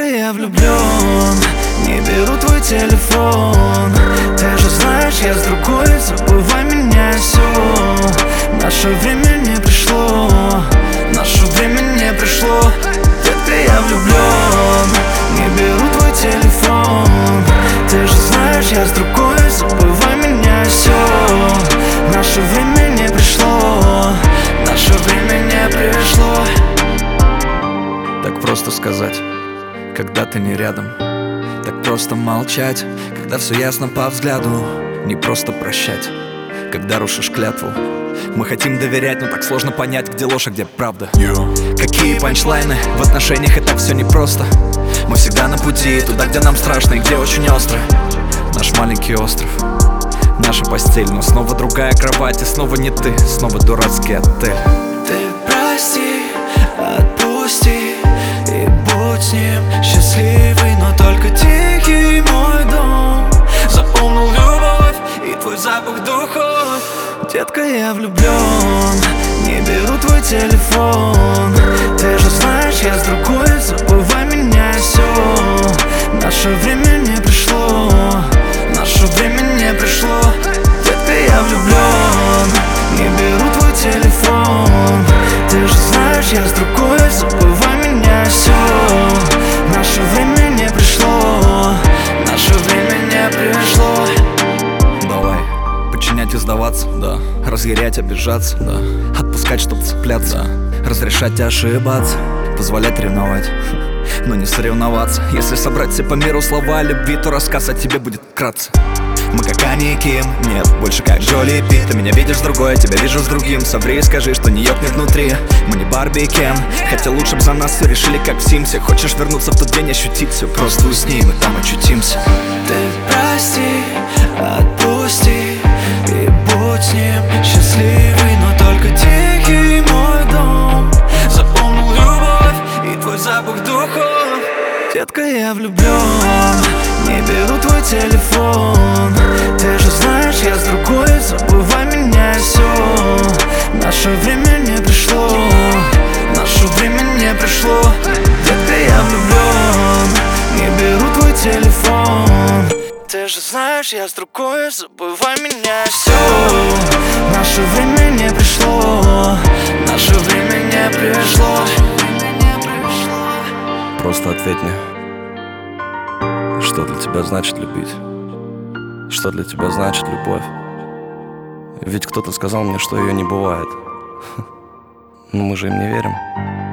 я влюблен, не беру твой телефон. Ты же знаешь, я с другой, забывай меня, все. Наше время не пришло, наше время не пришло. Детка, я влюблен, не беру твой телефон. Ты же знаешь, я с другой, забывай меня, все. Наше время не пришло, наше время не пришло. Так просто сказать, когда ты не рядом. Так просто молчать, когда все ясно по взгляду. Не просто прощать, когда рушишь клятву. Мы хотим доверять, но так сложно понять, где ложь, а где правда. Какие панчлайны в отношениях, и так все непросто. Мы всегда на пути, туда, где нам страшно и где очень остро. Наш маленький остров, наша постель, но снова другая кровать, и снова не ты, снова дурацкий отель. Ты прости, отпусти и будь с ним счастливый, но только тихий мой дом. Запомнил любовь и твой запах духов. Детка, я влюблен, не беру твой телефон. Ты же знаешь, я с другой, забывай меня, все. Наше время не пришло, наше время не пришло. Детка, я влюблен, не беру твой телефон. Ты же знаешь, я с другой, забывай меня, все. Наше время не пришло, наше время не пришло. Давай, подчинять и сдаваться, да. Разъярять, обижаться, да. Отпускать, чтоб цепляться, да. Разрешать ошибаться, позволять ревновать, но не соревноваться. Если собрать все по миру слова любви, то рассказ о тебе будет вкратце. Мы как Ани и Ким, нет, больше как Джоли и Пит. Ты меня видишь с другой, тебя вижу с другим. Соври и скажи, что не ёкнет внутри. Мы не Барби и Кен, хотя лучше б за нас все решили как в Симсе. Хочешь вернуться в тот день, ощутить все, просто усни, мы там очутимся. Ты прости, отпусти и будь с ним счастливый, но только тихий мой дом. Запомнил любовь и твой запах духов. Детка, я влюблен, не беру твой телефон. Ты же знаешь, я с другой, забывай меня, все. Наше время не пришло, наше время не пришло. Детка, я влюблен, не беру твой телефон. Ты же знаешь, я с другой, забывай меня, все. Наше время не пришло, наше время не пришло. Просто ответь мне, что для тебя значит любить? Что для тебя значит любовь? Ведь кто-то сказал мне, что ее не бывает. Но мы же им не верим.